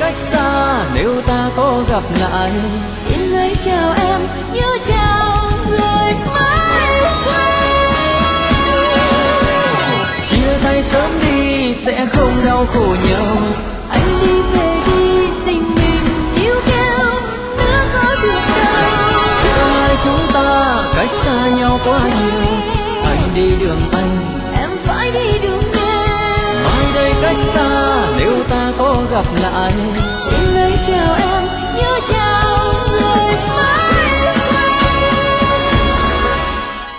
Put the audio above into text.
cách xa nếu ta có gặp lại. Xin hãy chào em như chào người mới quen. Chia tay sớm đi sẽ không đau khổ nhau. Anh đi về đi tình mình níu kéo nữa có được đâu. Tương lai chúng ta cách xa nhau quá nhiều. Anh đi đường anh, Em phải đi đường em. mai đây cách xa nếu ta có gặp lại. Xin hãy chào em như chào người mới